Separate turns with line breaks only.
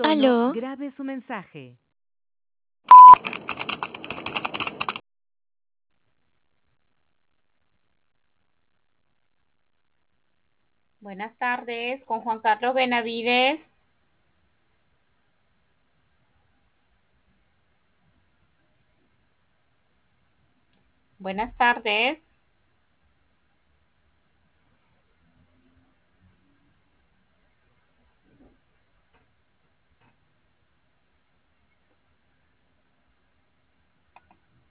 tono,
Aló,
grabe su mensaje.
Buenas tardes, con Juan Carlos Benavides. Buenas tardes.